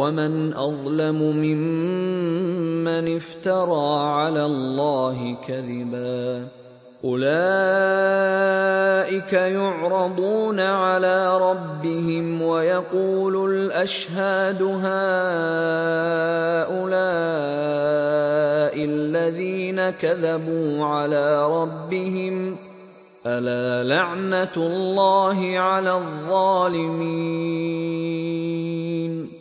ومن أظلم ممن افترى على الله كذبا. أولئك يعرضون على ربهم ويقول الأشهاد هؤلاء الذين كذبوا على ربهم ألا لعنة الله على الظالمين.